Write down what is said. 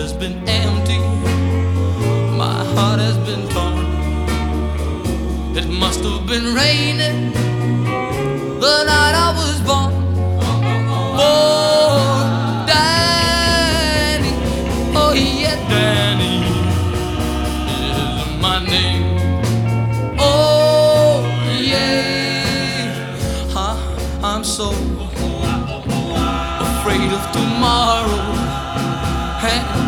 has been empty, my heart has been torn. It must have been raining the night I was born. Oh, Danny, oh yeah, Danny is my name. Oh yeah, I'm so afraid of tomorrow.